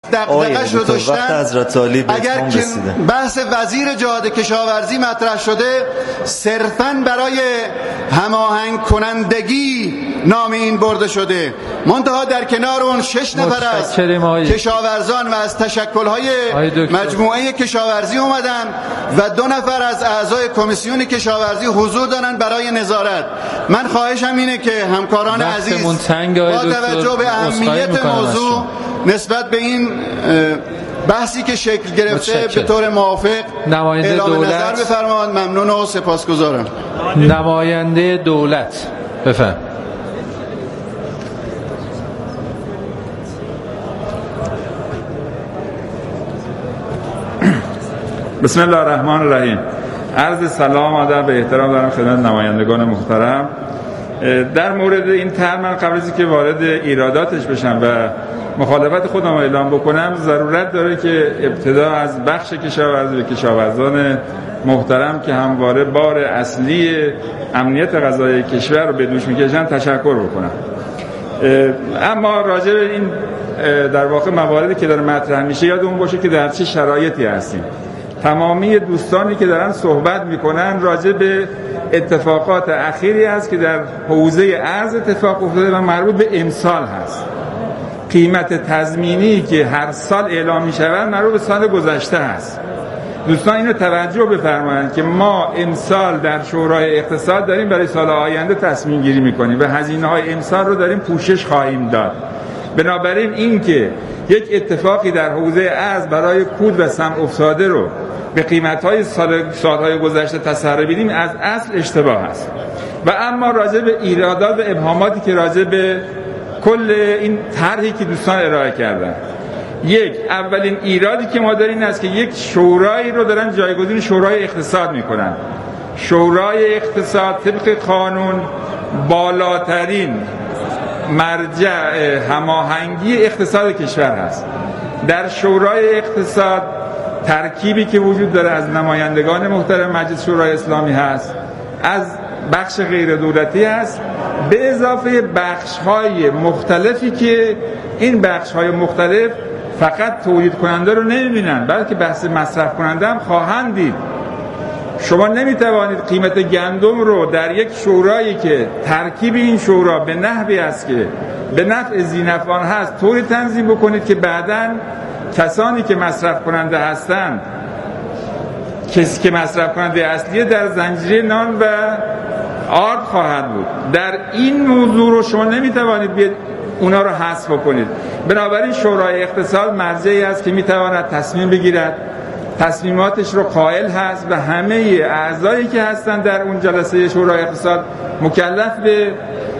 دغدغه شده اگر که بحث وزیر جهاد کشاورزی مطرح شده صرفاً برای هماهنگ کنندگی نام این برده شده، منتها در کنار اون 6 نفر از کشاورزان و از تشکل‌های مجموعه کشاورزی اومدن و 2 نفر از اعضای کمیسیون کشاورزی حضور دارن برای نظارت. من خواهشم اینه که همکاران عزیز با توجه به اهمیت موضوع نسبت به این بحثی که شکل گرفته به طور موافق اعلام نظر بفرمایید. ممنون و سپاسگزارم. نماینده دولت بفرمایید. بسم الله الرحمن الرحیم. عرض سلام و ادب و احترام دارم خدمت نمایندگان محترم. در مورد این طرح من قبل از اینکه وارد ایراداتش بشم و مخالفت خودم اعلام بکنم، ضرورت داره که ابتدا از بخش کشاورزی و کشاورزان محترم که همواره بار اصلی امنیت غذایی کشور رو به دوش میکشن تشکر بکنم. اما راجع به این در واقع مواردی که داره مطرح میشه یادمون باشه که در چه شرایطی هستیم. تمامی دوستانی که دارن صحبت میکنن راجع به اتفاقات اخیری است که در حوزه ارز اتفاق افتاده و مربوط به امسال هست. قیمت تضمینی که هر سال اعلام میشود مربوط به سال گذشته هست. دوستان اینو توجه بفرمایید که ما امسال در شورای اقتصاد داریم برای سال آینده تصمیم گیری میکنیم و هزینه‌های امسال رو داریم پوشش خواهیم داد. بنابراین این که یک اتفاقی در حوزه ارز برای کود و سم افتاده رو به قیمت‌های سال‌های گذشته تسری بدیم از اصل اشتباه است. و اما راجع به ایرادات و ابهاماتی که راجع به کل این طرحی که دوستان ارائه کردن، اولین ایرادی که ما داریم این است که یک شورایی رو دارن جایگزین شورای اقتصاد میکنن. شورای اقتصاد طبق قانون بالاترین مرجع هماهنگی اقتصاد کشور هست. در شورای اقتصاد ترکیبی که وجود داره از نمایندگان محترم مجلس شورای اسلامی هست، از بخش غیر دولتی هست، به اضافه بخش‌های مختلفی که این بخش‌های مختلف فقط تولید کننده رو نمی‌بینن بلکه بحث مصرف کننده هم خواهند دید. شما نمیتوانید قیمت گندم رو در یک شورایی که ترکیب این شورا به نحوی است که به نفع ذی‌نفعان هست طوری تنظیم بکنید که بعداً کسانی که مصرف کننده هستند، کسی که مصرف کننده اصلیه در زنجیره نان و آرد خواهد بود. در این موضوع رو شما نمیتوانید بیاد اونا رو حذف کنید. بنابراین شورای اقتصاد مرجعی است که میتواند تصمیم بگیرد، تصمیماتش رو قائل هست و همه اعضایی که هستند در اون جلسه شورای اقتصاد مکلف به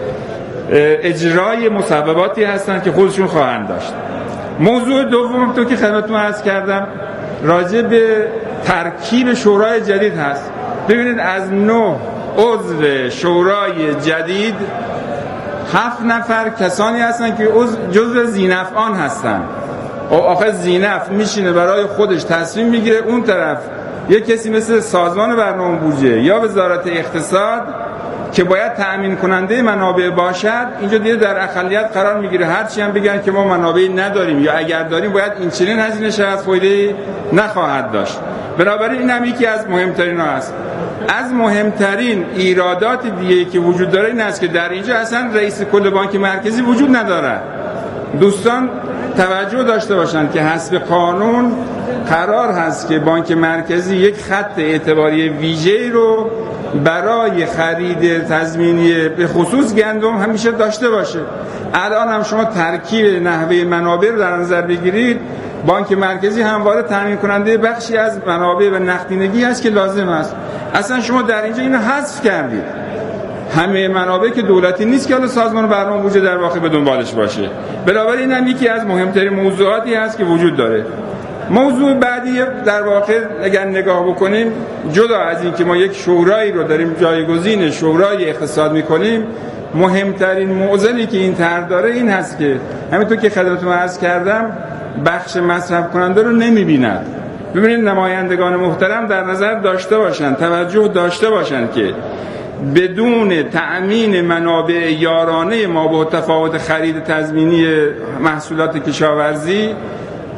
اجرای مصوباتی هستند که خودشون خواهند داشت. موضوع دوم تو که خدمتتون عرض کردم راجع به ترکیب شورای جدید هست. ببینید از 9 عضو شورای جدید 7 نفر کسانی هستند که جزء ذی‌نفعان هستند. آخه ذی‌نفع میشینه برای خودش تصمیم میگیره، اون طرف یک کسی مثل سازمان برنامه بودجه یا وزارت اقتصاد که باید تأمین کننده منابع باشد اینجا دیگه در اقلیت قرار میگیره. هرچی هم بگن که ما منابعی نداریم یا اگر داریم باید این چنین هزینه شود، فایده نخواهد داشت. بنابراین این هم یکی از مهمترین ها است. از مهمترین ایرادات دیگه که وجود داره این است که در اینجا اصلا رئیس کل بانک مرکزی وجود ندارد. دوستان توجه داشته باشند که حسب قانون قرار هست که بانک مرکزی یک خط اعتباری ویژه‌ای رو برای خرید تضمینی به خصوص گندم همیشه داشته باشه. الان هم شما ترکیب نحوه منابع رو در نظر بگیرید، بانک مرکزی همواره تامین کننده بخشی از منابع و نقدینگی هست که لازم است. اصلا شما در اینجا اینو حذف کردید. همه منابع که دولتی نیست که حالا سازمان برنامه بودجه در واقع به دنبالش باشه. بنابراین هم یکی از مهمترین موضوعاتی هست که وجود داره. موضوع بعدی در واقع اگر نگاه بکنیم، جدا از این که ما یک شورایی رو داریم جایگزین شورای اقتصاد میکنیم، مهمترین معضلی که این طرح داره این هست که همینطور که خدمتتون عرض کردم بخش مصرف کننده رو نمیبیند. ببینید نمایندگان محترم در نظر داشته باشند، توجه داشته باشند که بدون تأمین منابع یارانه ما با تفاوت خرید تضمینی محصولات کشاورزی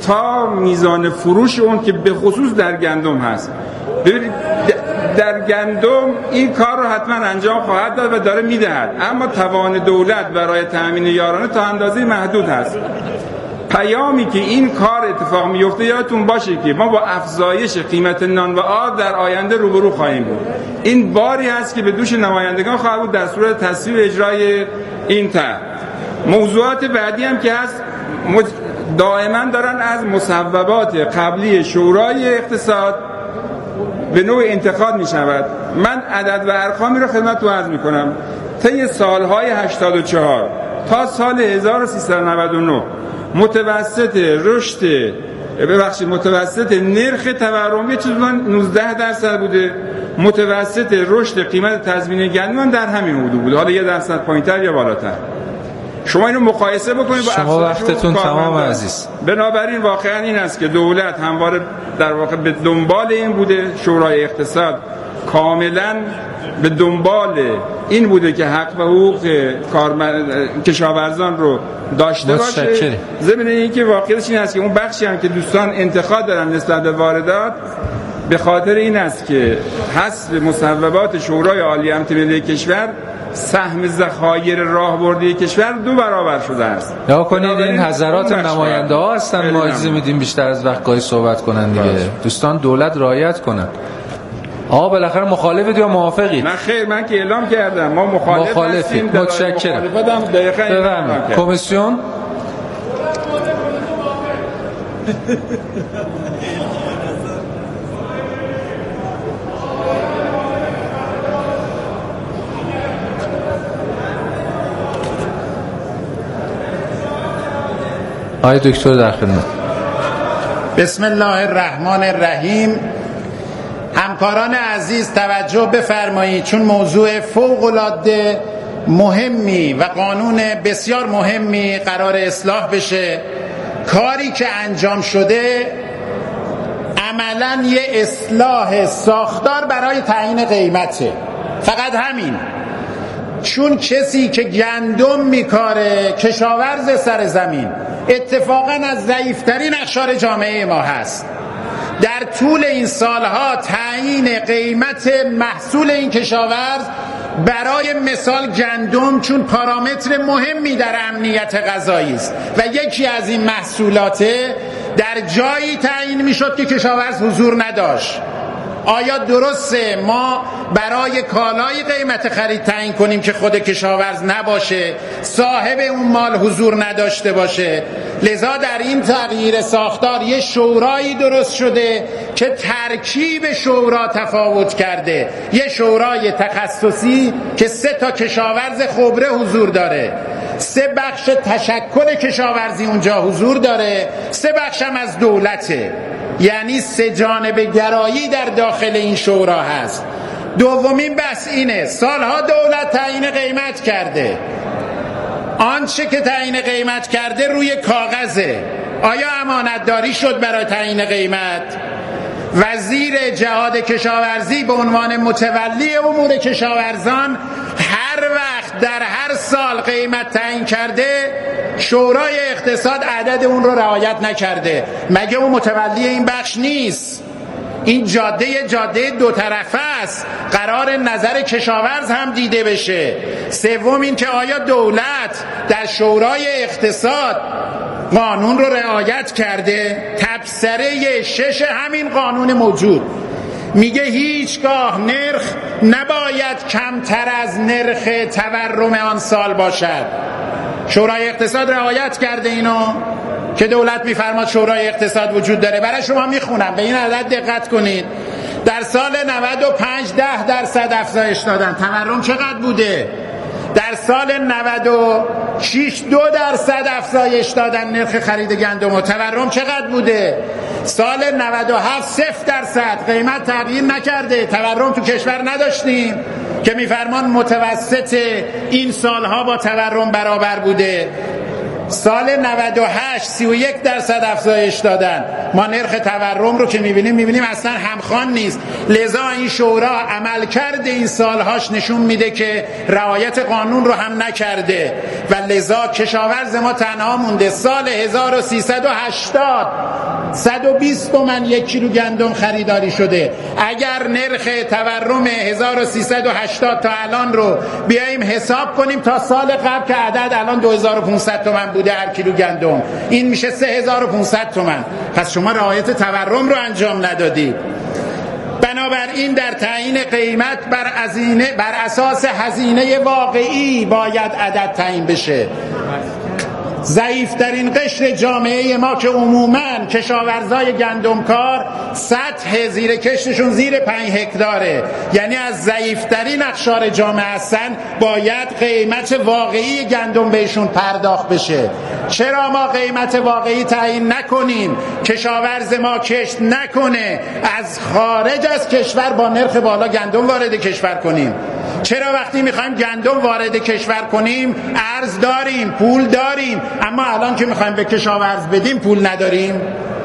تا میزان فروش اون که به خصوص در گندم هست. ببینید در گندم این کار رو حتما انجام خواهد داد و داره میدهد، اما توان دولت برای تأمین یارانه تا اندازه محدود هست. پیامی که این کار اتفاق میفته یادتون باشه که ما با افزایش قیمت نان و آب در آینده روبرو خواهیم بود. این باری هست که به دوش نمایندگان خواهد بود در صورت تصویب اجرای این طرح. موضوعات بعدی هم که هست دائما دارن از مصوبات قبلی شورای اقتصاد به نوع انتقاد می شود. من عدد و ارقامی رو خدمتتون عرض می کنم. طی سالهای 84 تا سال 1399 متوسط نرخ تورم یه چیز 19% بوده. متوسط رشد قیمت تضمینی گندم در همین حدود بود، حالا 1% پایینتر یا بالاتر. شما اینو مقایسه بکنید با شما وقتتون تمام عزیز. بنابراین واقعا این است که دولت همواره در واقع به دنبال این بوده، شورای اقتصاد کاملا به دنبال این بوده که حق و حقوق کشاورزان رو داشته باشه. ضمن اینکه واقعیتش این است که اون بخشی هم که دوستان انتقاد دارن نسبت به واردات به خاطر این است که حسب مصوبات شورای عالی امنیت ملی کشور سهم ذخایر راهبردی کشور 2 برابر شده است. یا کنید این حضرات نماینده ها هستن، ما اجازه میدیم بیشتر از وقت گاهی صحبت کنن دیگه. دوستان دولت رعایت کنن. آقا بالاخره مخالفید یا موافقید؟ نه خیر، من که اعلام کردم ما مخالفیم. متشکرم. بفرمایید کمیسیون. آقای دکتر در خدمت. بسم الله الرحمن الرحیم. همکاران عزیز توجه بفرمایید، چون موضوع فوق العاده مهمی و قانون بسیار مهمی قرار اصلاح بشه. کاری که انجام شده عملاً یه اصلاح ساختار برای تعیین قیمته، فقط همین. چون کسی که گندم میکاره کشاورز سر زمین اتفاقاً از ضعیف‌ترین اقشار جامعه ما هست. در طول این سالها تعیین قیمت محصول این کشاورز برای مثال گندم چون پارامتر مهمی در امنیت غذایی است و یکی از این محصولات در جایی تعیین میشد که کشاورز حضور نداشت. آیا درسته ما برای کالای قیمت خرید تعیین کنیم که خود کشاورز نباشه، صاحب اون مال حضور نداشته باشه؟ لذا در این تغییر ساختار یه شورایی درست شده که ترکیب شورا تفاوت کرده. یه شورای تخصصی که 3 کشاورز خبره حضور داره، 3 بخش تشکل کشاورزی اونجا حضور داره، 3 بخش هم از دولته. یعنی 3 جانب گرایی در داخل این شورا هست. دومین بحث اینه، سالها دولت تعیین قیمت کرده، آنچه که تعیین قیمت کرده روی کاغذه. آیا امانتداری شد برای تعیین قیمت؟ وزیر جهاد کشاورزی به عنوان متولی امور کشاورزان هر وقت در هر سال قیمت تعیین کرده شورای اقتصاد عدد اون رو رعایت نکرده. مگه اون متولی این بخش نیست؟ این جاده 2 طرفه است، قرار نظر کشاورز هم دیده بشه. سوم این که آیا دولت در شورای اقتصاد قانون رو رعایت کرده؟ تبصره 6 همین قانون موجود میگه هیچگاه نرخ نباید کمتر از نرخ تورم آن سال باشد. شورای اقتصاد رعایت کرده اینو که دولت میفرماد شورای اقتصاد وجود داره. برای شما میخونم، به این عدد دقت کنید. در سال 95 10% افزایش دادن. تورم چقدر بوده؟ در سال 96 2% افزایش دادن نرخ خرید گندم. و تورم چقدر بوده؟ سال 97 0% قیمت تغییر نکرده. تورم تو کشور نداشتیم که میفرمان متوسط این سالها با تورم برابر بوده. سال 98 31% افزایش دادن. ما نرخ تورم رو که میبینیم اصلا همخوان نیست. لذا این شورا عملکرد این سالهاش نشون میده که رعایت قانون رو هم نکرده و لذا کشاورز ما تنها مونده. سال 1380 120 تومن 1 کیلو گندم خریداری شده. اگر نرخ تورم 1380 تا الان رو بیاییم حساب کنیم تا سال قبل که عدد الان 2500 تومن بوده هر کیلو گندم، این میشه 3500 تومن. پس شما رعایت تورم رو انجام ندادید. بنابراین در تعیین قیمت بر اساس هزینه واقعی باید عدد تعیین بشه. ضعیفترین قشر جامعه ما که عموماً کشاورزای گندمکار سطح زیر کشتشون زیر 5 هکتاره، یعنی از ضعیفترین اقشار جامعه هستن، باید قیمت واقعی گندم بهشون پرداخت بشه. چرا ما قیمت واقعی تعیین نکنیم، کشاورز ما کشت نکنه، از خارج از کشور با نرخ بالا گندم وارد کشور کنیم؟ چرا وقتی میخوایم گندم وارد کشور کنیم ارز داریم، پول داریم، اما الان که میخوایم به کشاورز بدیم پول نداریم؟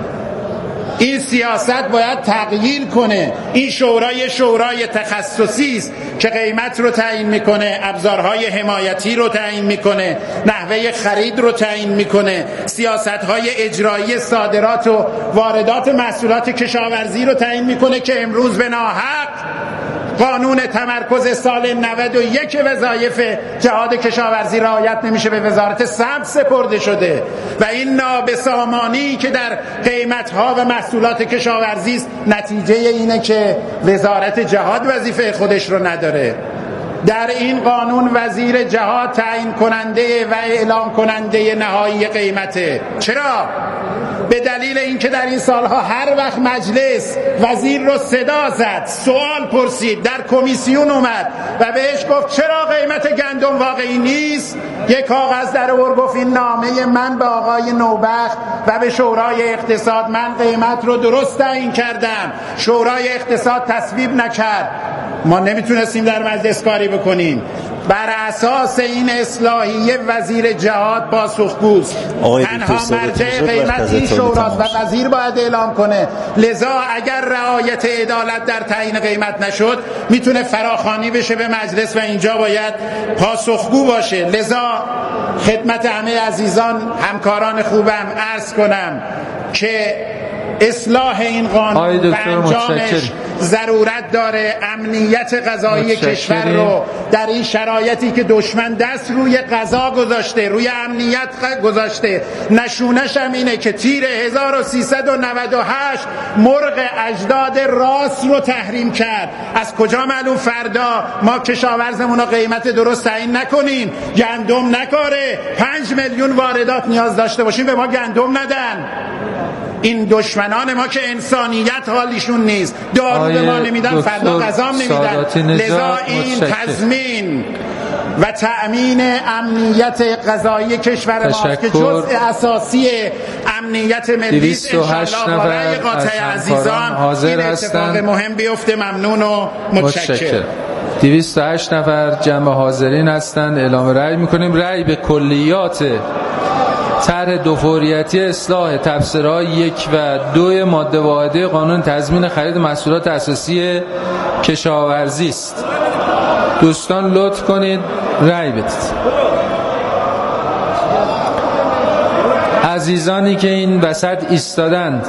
این سیاست باید تغییر کنه. این شورای تخصصی است که قیمت رو تعیین میکنه، ابزارهای حمایتی رو تعیین میکنه، نحوه خرید رو تعیین میکنه، سیاستهای اجرایی صادرات و واردات محصولات کشاورزی رو تعیین میکنه که امروز به ناحق قانون تمرکز سال 91 وظایف جهاد کشاورزی رعایت نمیشه، به وزارت سبز سپرده شده و این نابسامانی که در قیمت‌ها و محصولات کشاورزی است نتیجه اینه که وزارت جهاد وظیفه خودش رو نداره. در این قانون وزیر جهاد تعیین کننده و اعلام کننده نهایی قیمته. چرا؟ به دلیل اینکه در این سالها هر وقت مجلس وزیر رو صدا زد، سوال پرسید، در کمیسیون اومد و بهش گفت چرا قیمت گندم واقعی نیست، یک کاغذ در آورد گفت این نامه من به آقای نوبخت و به شورای اقتصاد، من قیمت رو درست تعیین کردم، شورای اقتصاد تصویب نکرد. ما نمیتونستیم در مجلس کاری بکنیم. بر اساس این اصلاحیه وزیر جهاد پاسخگوست. تنها مرجع قیمت این شوراست و وزیر باید اعلام کنه. لذا اگر رعایت عدالت در تعیین قیمت نشد میتونه فراخوانی بشه به مجلس و اینجا باید پاسخگو باشه. لذا خدمت همه عزیزان همکاران خوبم عرض کنم که اصلاح این قانون و انجامش ضرورت داره. امنیت غذایی کشور رو در این شرایطی که دشمن دست روی غذا گذاشته، روی امنیت گذاشته، نشونش هم اینه که تیر 1398 مرغ اجداد راس رو تحریم کرد. از کجا معلوم فردا ما کشاورزمون رو قیمت درست تعیین نکنیم، گندم نکاره، 5 میلیون واردات نیاز داشته باشیم به ما گندم ندن؟ این دشمنان ما که انسانیت حالیشون نیست، دارو به ما نمیدن، فردا غذا نمیدن. لذا این تضمین و تأمین امنیت غذایی کشور ما که جزء اساسی امنیت ملی است. انشالله برای قاطع عزیزان این اتفاق مهم بیفته. ممنون و متشکرم. 208 نفر جمع حاضرین هستند. اعلام رأی میکنیم. رأی به کلیات طرح دوفوریتی اصلاح تفسیرهای 1 و 2 ماده واحده قانون تضمین خرید محصولات اساسی کشاورزی است. دوستان لطف کنید رأی بدید. عزیزانی که این وسط ایستادند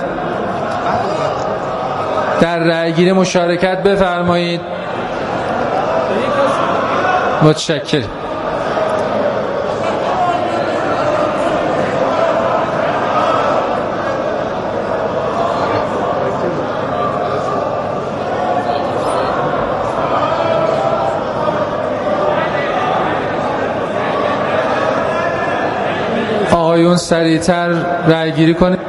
در رأیگیری مشارکت بفرمایید. متشکرم. آقایون سریعتر رأی گیری کنید.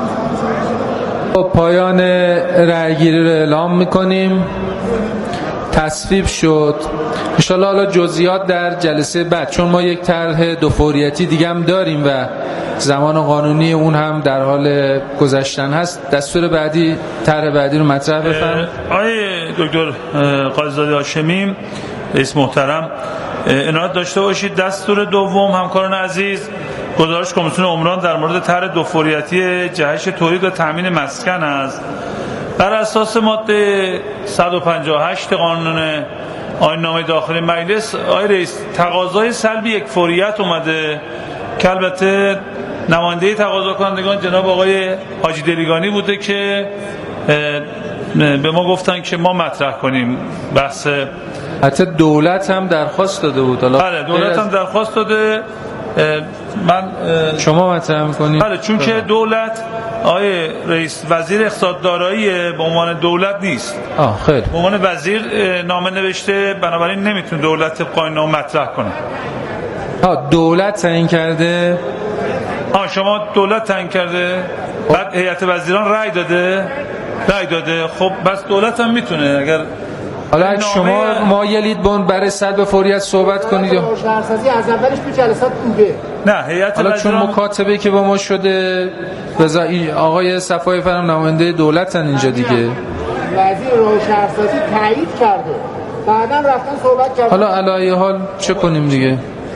پایان رأی گیری رو اعلام میکنیم. تصویب شد. انشالله حالا جزئیات در جلسه بعد، چون ما یک طرح دو فوریتی دیگه هم داریم و زمان قانونی اون هم در حال گذشتن هست. دستور بعدی، طرح بعدی رو مطرح بفرمایید. آقای دکتر قاضی‌زاده هاشمی رئیس محترم، عنایت داشته باشید. دستور دوم همکاران عزیز، گزارش کمیسیون عمران در مورد طرح دو فوریتی جهش تولید و تامین مسکن است. بر اساس ماده 158 قانون آیین‌نامه داخلی مجلس، آقای رئیس، تقاضای سلب یک فوریت اومده که البته نماینده تقاضا کنندگان جناب آقای حاجی دلیگانی بوده که به ما گفتن که ما مطرح کنیم بحث. حتی دولت هم درخواست داده بود. بله، دولت هم درخواست داده. من شما مطرح می‌کنید؟ بله، چون که دولت آقای رئیس وزیر اقتصاد دارایی به عنوان دولت نیست. خیلی. به عنوان وزیر نامه نوشته، بنابراین نمیتونه دولت قانون مطرح کنه. دولت تعیین کرده؟ شما دولت تعیین کرده؟ بعد هیئت وزیران رأی داده؟ خب بس دولت هم میتونه. اگر حالا شما مایلید برای سلب فوریت صحبت کنید یا شهرسازی از اولش تو جلسات بوده؟ نه، هیئت حالا چون مکاتبه که با ما شده آقای صفای فرم نماینده دولتن اینجا دیگه. وزیر راه شهرسازی تایید کرده، بعداً رفتن صحبت کردن. حالا علی حال چه کنیم دیگه؟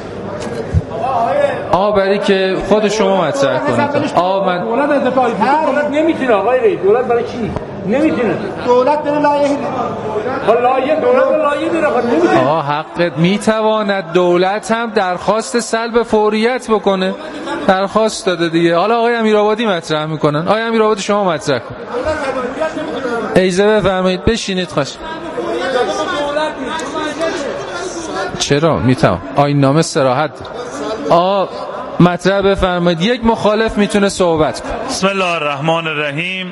برای که خود شما مطرح کنید. من دولت اتفاقی دولت نمیتونه. آقای رئیس، دولت برای چی نمیتونه؟ دولت داره لایحه نمیتونه. حقت میتواند دولت هم درخواست سلب فوریت بکنه. درخواست داده دیگه. حالا آقای امیرآبادی مطرح میکنن. آقای امیرآبادی شما مطرح کن. ایزه بفرمایید. بشینید خواهش. چرا میتونم؟ آیین‌نامه صراحت مطرح بفرمایید. یک مخالف میتونه صحبت کنه. بسم الله الرحمن الرحیم.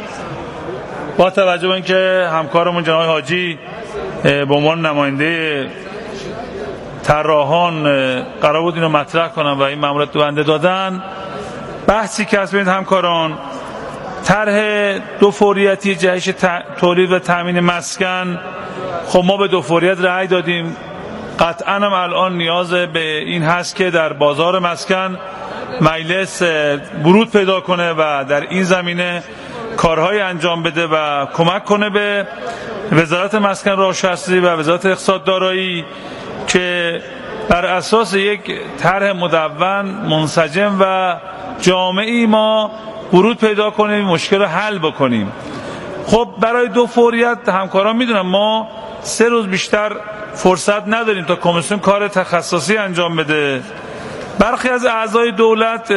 با توجه به اینکه همکارمون جناب حاجی به عنوان نماینده طراحان قرار بود اینو مطرح کنن و این ماموریت به بنده دادن، بحثی که هست ببینید همکاران، طرح دو فوریتی جهش تولید و تامین مسکن، خب ما به دو فوریت رأی دادیم. قطعاً هم الان نیاز به این هست که در بازار مسکن مجلس ورود پیدا کنه و در این زمینه کارهای انجام بده و کمک کنه به وزارت مسکن راه شهرسازی و وزارت اقتصاد دارایی که بر اساس یک طرح مدون منسجم و جامعی ما ورود پیدا کنیم، مشکل رو حل بکنیم. خب برای دو فوریت همکاران میدونم ما 3 روز بیشتر فرصت نداریم تا کمیسیون کار تخصصی انجام بده. برخی از اعضای دولت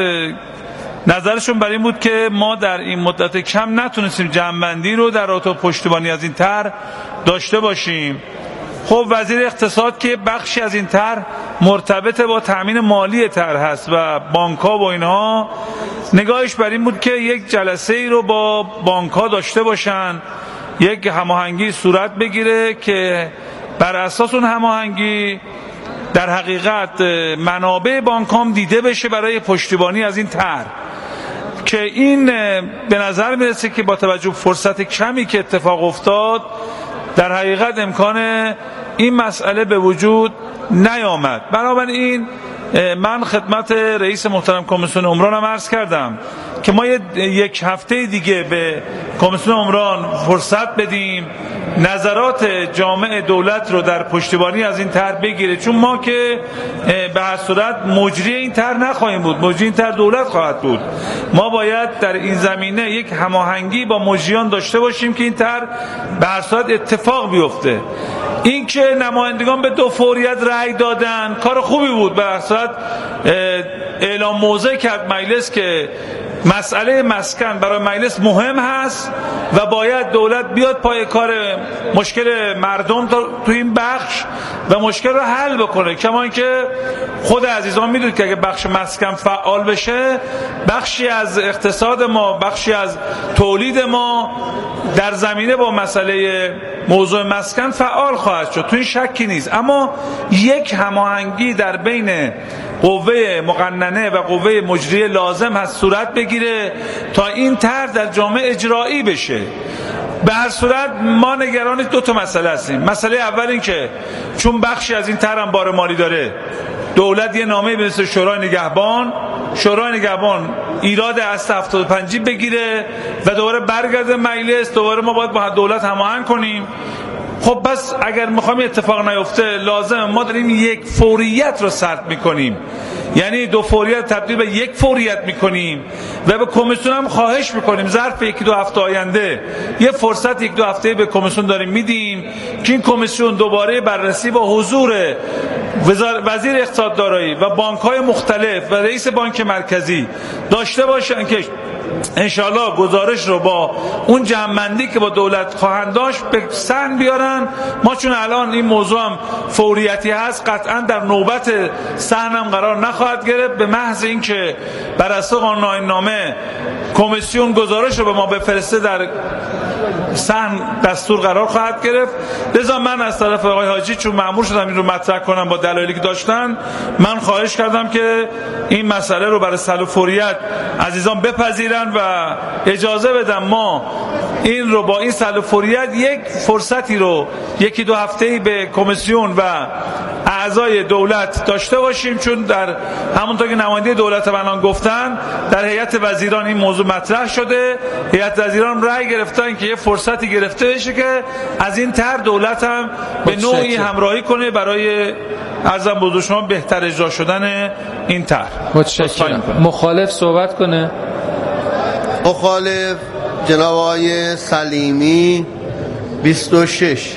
نظرشون بر این بود که ما در این مدت کم نتونستیم جمع‌بندی رو در رابطه پشتیبانی از این طرح داشته باشیم. خب وزیر اقتصاد که بخشی از این طرح مرتبط با تامین مالی طرح هست و بانک‌ها و اینها، نگاهش بر این بود که یک جلسه ای رو با بانک‌ها داشته باشن، یک هماهنگی صورت بگیره که بر اساس اون هماهنگی در حقیقت منابع بانک هم دیده بشه برای پشتیبانی از این طرح، که این به نظر میرسه که با توجه به فرصت کمی که اتفاق افتاد در حقیقت امکان این مسئله به وجود نیامد. بنابراین من خدمت رئیس محترم کمیسیون عمران هم عرض کردم که ما یک هفته دیگه به کمیسیون عمران فرصت بدیم نظرات جامع دولت رو در پشتیبانی از این طرح بگیره، چون ما که به هر صورت مجری این طرح نخواهیم بود، مجری این طرح دولت خواهد بود. ما باید در این زمینه یک هماهنگی با مجریان داشته باشیم که این طرح به هر صورت اتفاق بیفته. این که نمایندگان به دو فوریت رأی دادن کار خوبی بود، به هر صورت اعلام موضع کرد مجلس که مسئله مسکن برای مجلس مهم هست و باید دولت بیاد پای کار مشکل مردم تو این بخش و مشکل رو حل بکنه. کما اینکه خود عزیزان میدونید که اگه بخش مسکن فعال بشه، بخشی از اقتصاد ما، بخشی از تولید ما در زمینه با مسئله موضوع مسکن فعال خواهد شد، تو این شکی نیست. اما یک هماهنگی در بین قوه مقننه و قوه مجریه لازم هست صورت بگیره تا این طرح در جامعه اجرایی بشه. به هر صورت ما نگران دو تا مسئله هستیم. مسئله اول این که چون بخشی از این طرح بار مالی داره، دولت یه نامه بنویسه شورای نگهبان ایراد از 75 بگیره و دوباره برگرده مجلس، دوباره ما باید با دولت هماهنگ کنیم. خب بس اگر میخوایم اتفاق نیفته لازم ما داریم یک فوریت رو سرد میکنیم، یعنی دو فوریت تبدیل به یک فوریت میکنیم و به کمیسیون هم خواهش میکنیم ظرف یکی دو هفته آینده یه فرصت یک دو هفته به کمیسیون داریم میدیم که این کمیسیون دوباره بررسی با حضور وزیر اقتصاد دارایی و بانک‌های مختلف و رئیس بانک مرکزی داشته باشن که انشاءالله گزارش رو با اون جمع‌بندی که با دولت خواهند داشت به سن بیارن. ما چون الان این موضوع هم فوریتی هست قطعا در نوبت سن هم قرار نخواهد گرفت، به محض اینکه بر اساس قانون‌نامه کمیسیون گزارش رو به ما بفرسته در سن دستور قرار خواهد گرفت. لذا من از طرف آقای حاجی چون مأمور شدم این رو مطرح کنم با دلایلی که داشتن، من خواهش کردم که این مسئله رو برای سلب فوریت عزیزان بپذیرن و اجازه بدن ما این رو با این سلب فوریت یک فرصتی رو یکی دو هفته‌ای به کمیسیون و اعضای دولت داشته باشیم، چون در همونطور که نماینده دولت الان گفتن در هیئت وزیران این موضوع مطرح شده، هیئت وزیران رأی گرفتن که یه فرصتی گرفته بشه که از این طرح دولت هم به نوعی همراهی کنه برای عرضم بزرگ شما بهتر اجرا شدن این طرح. متشکرم. مخالف صحبت کنه. مخالف جناب آقای سلیمی 26.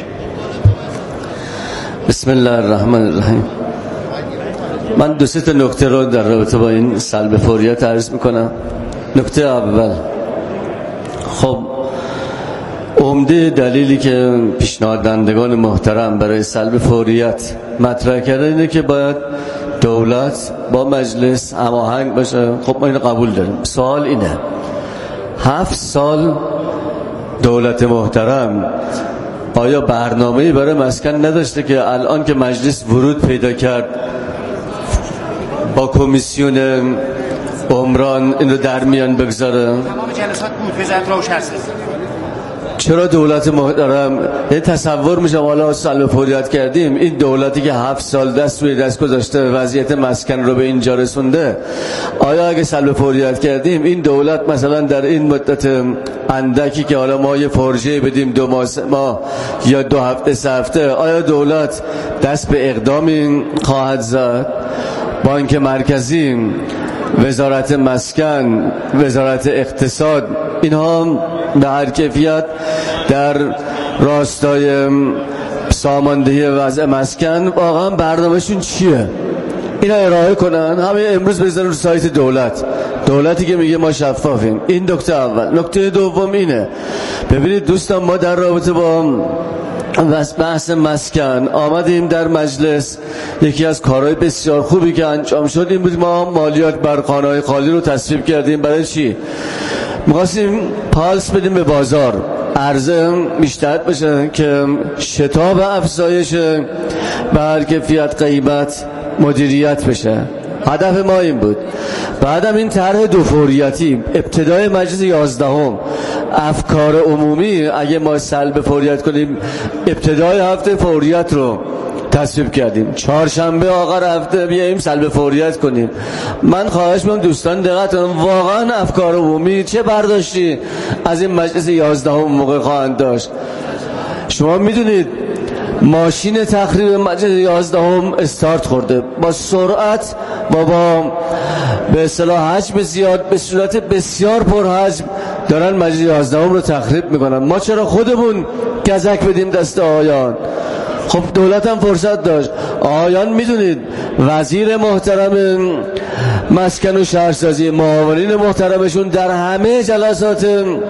بسم الله الرحمن الرحیم. من دو سه تا نکته رو در رابطه با این سلب فوریت عرض میکنم. نکته اول، خب عمده دلیلی که پیشنهاد دهندگان محترم برای سلب فوریت مطرح کردن اینه که باید دولت با مجلس هماهنگ باشه. خب ما اینو قبول داریم. سوال اینه 7 سال دولت محترم آیا برنامه‌ای برای مسکن نداشته که الان که مجلس ورود پیدا کرد با کمیسیون عمران اینو در میان بگذاره؟ تمام جلسات بود وزارت روش هست. چرا دولت محترم تصور میشه حالا سلب فوریت کردیم، این دولتی که 7 سال دست روی دست گذاشته وضعیت مسکن رو به اینجا رسونده، آیا اگه سلب فوریت کردیم این دولت مثلا در این مدت اندکی که حالا ما یه فرجه بدیم 2 ماه یا 2 هفته 3 هفته، آیا دولت دست به اقدامی خواهد زد؟ بانک مرکزی، وزارت مسکن، وزارت اقتصاد، اینها به هر کیفیت در راستای ساماندهی وضع مسکن واقعا برنامهشون چیه؟ اینا ارائه کنن، همه امروز بزنن رو سایت دولتی که میگه ما شفافیم. این نکته اول. نکته دوم اینه، ببینید دوستان، ما در رابطه با بحث مسکن آمدیم در مجلس، یکی از کارهای بسیار خوبی که انجام شد این بود ما مالیات بر خانه‌های خالی رو تصویب کردیم. برای چی؟ می‌خواستیم پالس بدیم به بازار، عرضه بیشتر بشه که شتاب افزایش به هر کیفیت قیمت مدیریت بشه. هدف ما این بود. بعدم این طرح دو فوریتی ابتدای مجلس 11 افکار عمومی اگه ما سلب فوریت کنیم ابتدای هفته فوریت رو تصویب کردیم، چهارشنبه آخر هفته بیاییم سلب فوریت کنیم. من خواهش می‌کنم دوستان دقت کنن، واقعا افکار عمومی چه برداشتی از این مجلس 11 موقع خواهند داشت؟ شما میدونید ماشین تخریب مجلس 11 استارت خورده با سرعت با به اصطلاح حجم زیاد به صورت بسیار پرحجم دارن مجلس 11 رو تخریب میکنن. ما چرا خودمون گزک بدیم دست آقایان؟ خب دولت هم فرصت داشت. آقایان میدونید وزیر محترم مسکن و شهرسازی، معاونین محترمشون در همه جلسات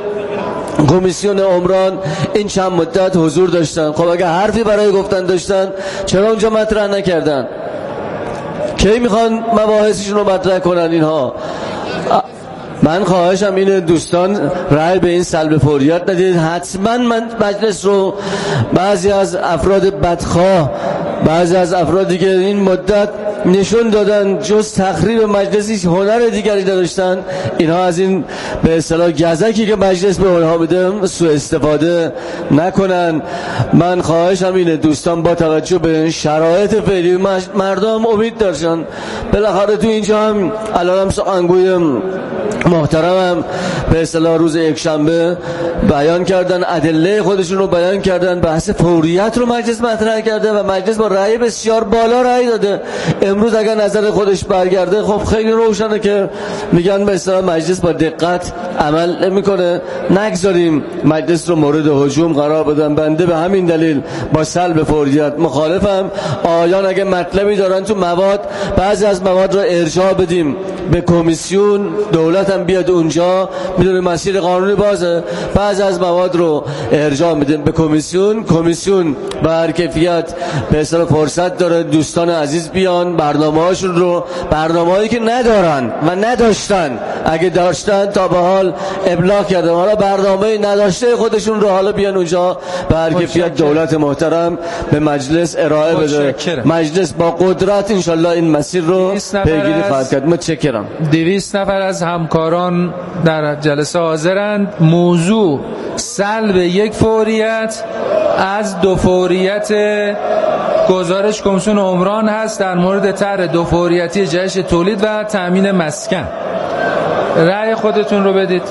کمیسیون عمران این چند مدت حضور داشتن. خب اگه حرفی برای گفتن داشتن چرا اونجا مطرح نکردن؟ کی میخوان مباحثشون رو مطرح کنن اینها؟ من خواهشم اینه دوستان رأی به این سلب فوریت ندید. حتما من مجلس رو بعضی از افراد بدخواه، بعضی از افرادی که این مدت نشون دادن جز تخریب مجلسی هنر دیگری نداشتن، اینها از این به اصطلاح گزکی که مجلس به اونها میده سوء استفاده نکنن. من خواهشم اینه دوستان با توجه به شرایط فعلی مردم امید داشتن. بالاخره تو اینجا هم الانم سخنگوی محترمم به اصطلاح روز یکشنبه بیان کردن، ادله خودشون رو بیان کردن، بحث فوریت رو مجلس مطرح کرده و مجلس با رأی بسیار بالا رأی داده. امروز اگر نظر خودش برگرده خب خیلی روشنه که میگن به اصطلاح مجلس با دقت عمل نمیکنه. نگذاریم مجلس رو مورد هجوم قرار بدن. بنده به همین دلیل با سلب فوریت مخالفم. آیان اگه مطلبی دارن تو مواد، بعضی از مواد رو ارجاع بدیم به کمیسیون، دولت هم بیاد اونجا، میدونه مسیر قانونی بازه، بعضی از مواد رو ارجاع میدیم به کمیسیون با هر کیفیت به اصطلاح فرصت داره دوستان عزیز بیان برنامه‌هاشون رو، برنامه‌هایی که ندارن و نداشتن، اگه داشتن تا به حال ابلاغ کردن، حالا برنامه نداشته خودشون رو حالا بیان اونجا به هر کیفیت دولت محترم به مجلس ارائه بده. مجلس با قدرت انشالله این مسیر رو پیگیری خواهد کرد. متشکرم. 200 نفر از همکاران در جلسه حاضرند. موضوع سلب یک فوریت از 2 فوریت گزارش کمیسیون عمران هست در مورد طرح 2 فوریتی جهش تولید و تامین مسکن. رأی خودتون رو بدید.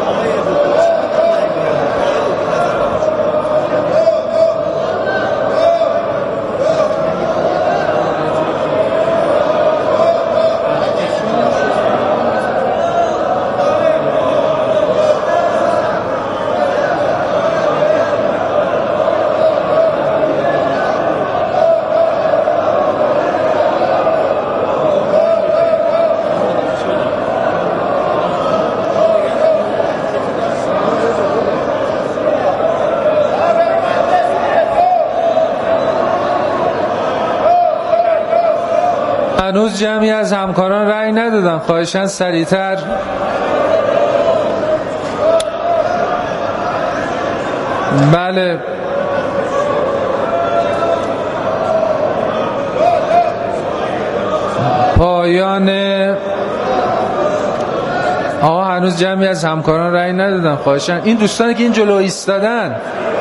هنوز جمعی از همکاران رأی ندادن. خواهشاً سریعتر. بله، پایان. هنوز جمعی از همکاران رأی ندادن. خواهشاً این دوستانی که این جلو ایستادن.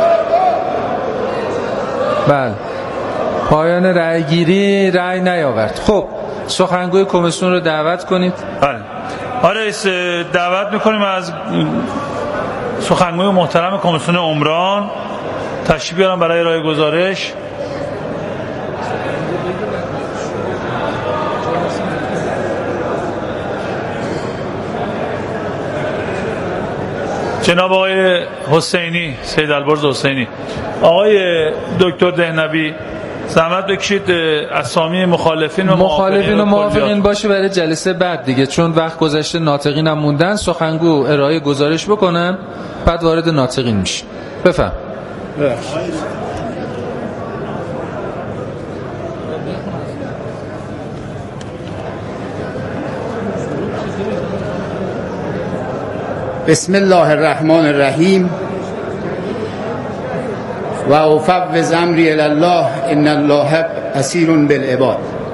بله، پایان رأی گیری رأی نیاورد. خب سخنگوی کمیسیون رو دعوت کنید. بله. رئیس دعوت میکنیم از سخنگوی محترم کمیسیون عمران تشریف بیارن برای ارائه گزارش. جناب آقای حسینی، سید البرز حسینی. آقای دکتر دهنوی زحمت بکشید اسامی مخالفین و موافقین باشه برای جلسه بعد دیگه، چون وقت گذشته ناطقین هم موندن. سخنگو ارائه گزارش بکنن بعد وارد ناطقین میشه. بفهم. بسم الله الرحمن الرحیم و افوض امری الی الله ان الله بصیر بالعباد.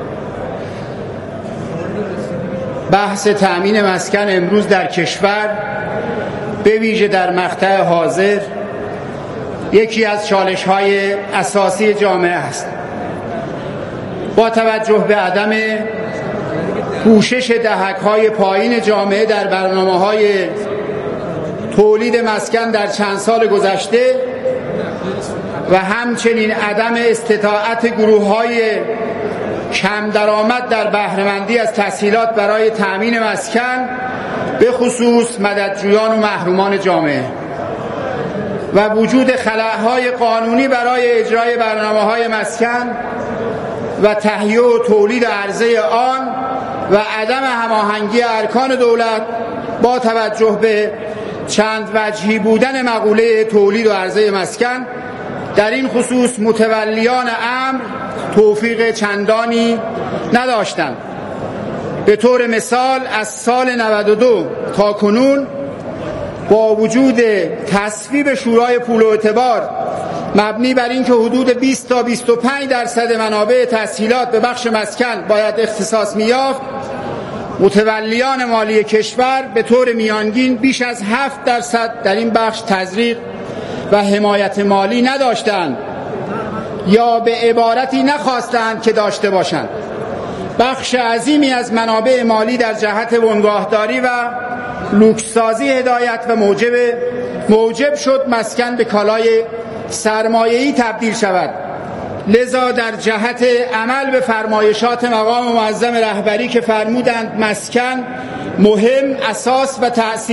بحث تأمین مسکن امروز در کشور به ویژه در مقطع حاضر یکی از چالش‌های اساسی جامعه است. با توجه به عدم کوشش دهک‌های پایین جامعه در برنامه‌های تولید مسکن در چند سال گذشته و همچنین عدم استطاعت گروه‌های کم درآمد در بهره‌مندی از تسهیلات برای تأمین مسکن، به خصوص مددجویان و محرومان جامعه، و وجود خلأهای قانونی برای اجرای برنامه‌های مسکن و تهیه و تولید عرضه آن و عدم هماهنگی ارکان دولت با توجه به چند وجهی بودن مقوله تولید و عرضه مسکن، در این خصوص متولیان امر توفیق چندانی نداشتند. به طور مثال از سال 92 تا کنون با وجود تصویب شورای پول و اعتبار مبنی بر اینکه حدود 20 تا 25% منابع تسهیلات به بخش مسکن باید اختصاص می‌یافت، متولیان مالی کشور به طور میانگین بیش از 7% در این بخش تزریق و حمایت مالی نداشتند یا به عبارتی نخواستند که داشته باشند. بخش عظیمی از منابع مالی در جهت بنگاهداری و لوکسازی هدایت و موجب شد مسکن به کالای سرمایه‌ای تبدیل شود. لذا در جهت عمل به فرمایشات مقام معظم رهبری که فرمودند مسکن مهم، اساس و تأثیر